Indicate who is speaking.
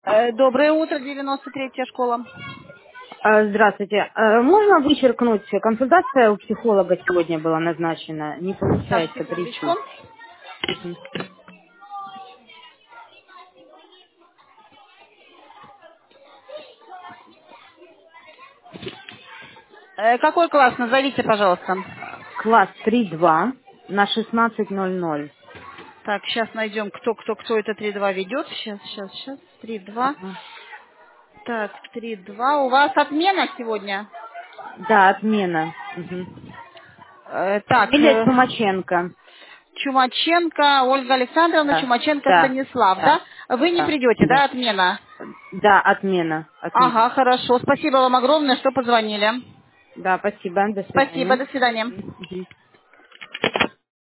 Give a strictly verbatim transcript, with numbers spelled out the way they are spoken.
Speaker 1: Э, Доброе утро, девяносто третья школа.
Speaker 2: А, Здравствуйте. А, Можно вычеркнуть? Консультация у психолога сегодня была назначена. Не
Speaker 1: Так,
Speaker 2: получается
Speaker 1: секундочку.
Speaker 2: прийти. Мгм.
Speaker 1: Э, Какой класс? Назовите, пожалуйста.
Speaker 2: Класс три два на шестнадцать ноль ноль.
Speaker 1: Так, сейчас найдем, кто, кто, кто это три два ведет. Сейчас, сейчас, сейчас. три два.
Speaker 2: Ага.
Speaker 1: Так, три два. У вас отмена сегодня?
Speaker 2: Да, отмена. Мгм.
Speaker 1: Э, так,
Speaker 2: Фамилия
Speaker 1: э,
Speaker 2: Чумаченко.
Speaker 1: Чумаченко Ольга Александровна,
Speaker 2: Да,
Speaker 1: Чумаченко
Speaker 2: да,
Speaker 1: Станислав, да?
Speaker 2: да,
Speaker 1: Вы не
Speaker 2: да,
Speaker 1: придете, да,
Speaker 2: да.
Speaker 1: отмена?
Speaker 2: Да, отмена,
Speaker 1: Ага,
Speaker 2: отмена.
Speaker 1: хорошо. Спасибо вам огромное, что позвонили.
Speaker 2: Да, спасибо, до
Speaker 1: Спасибо,
Speaker 2: свидания.
Speaker 1: до свидания.
Speaker 2: Мгм.